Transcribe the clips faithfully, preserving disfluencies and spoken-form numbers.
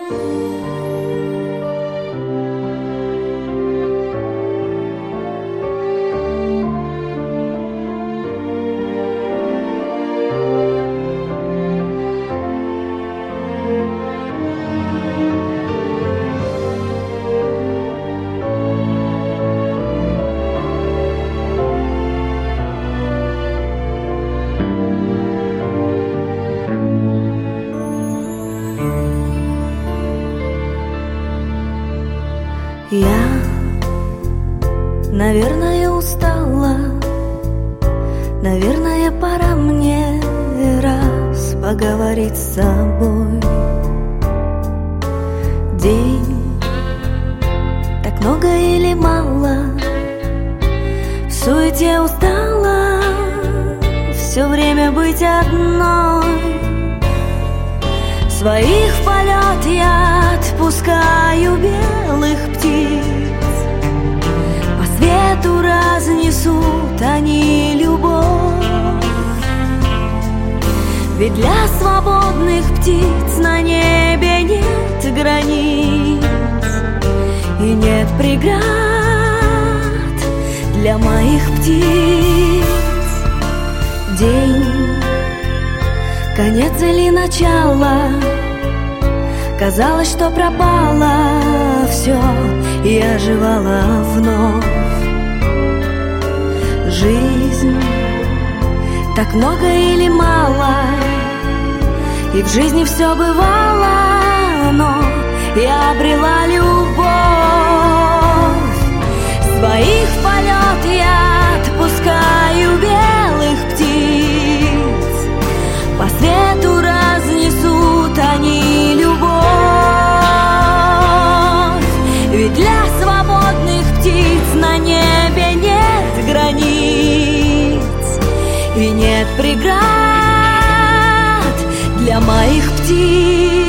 Я, наверное, устала, наверное, пора мне раз поговорить с собой. День, так много или мало, в суете устала все время быть одной. Своих в полет я отпускаю белых птиц, по свету разнесут они любовь. Ведь для свободных птиц на небе нет границ и нет преград для моих птиц. День, конец или начало, казалось, что пропало все и оживало вновь. Жизнь, так много или мало, и в жизни все бывало, но я обрела любовь. Своих в полет я отпускаю белых птиц, по свету разнесут они любовь. Ведь для свободных птиц на небе нет границ и нет преград для моих птиц.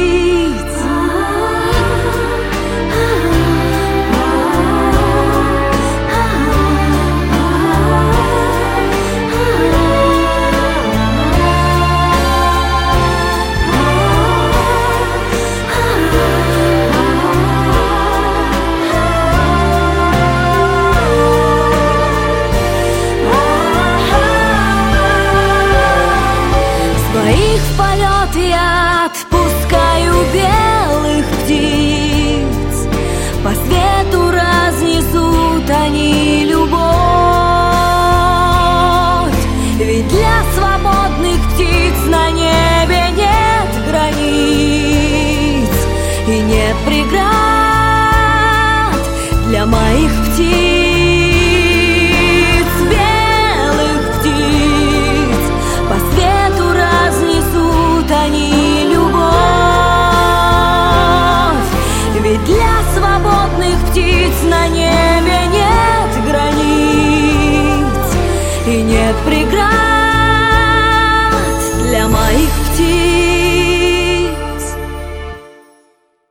Своих в полет я отпускаю белых птиц, по свету разнесут они любовь. Ведь для свободных птиц на небе нет границ и нет преград для моих птиц. Они любовь, ведь для свободных птиц на небе нет границ и нет преград для моих птиц.